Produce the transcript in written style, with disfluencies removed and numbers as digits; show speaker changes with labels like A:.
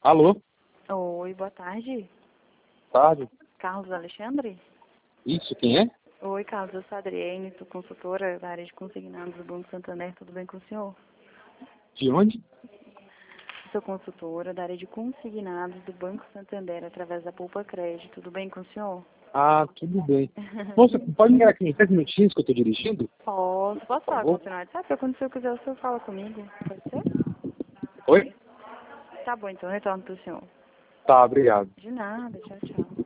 A: Alô?
B: Oi, boa tarde.
A: Tarde.
B: Carlos Alexandre?
A: Isso, quem é?
B: Oi, Carlos, eu sou a Adriene, sou consultora da área de consignados do Banco Santander, tudo bem com o senhor?
A: De onde?
B: Sou consultora da área de consignados do Banco Santander através da Poupa Crédito, tudo bem com o senhor?
A: Ah, tudo bem. Moça, pode me ligar aqui em 10 minutinhos que eu tô dirigindo?
B: Posso
A: Por
B: falar com o
A: favor?
B: senhor no WhatsApp? Quando o senhor quiser, o senhor fala comigo, pode ser?
A: Oi?
B: Tá bom, então eu retorno pro senhor.
A: Tá, obrigado.
B: De nada, tchau, tchau.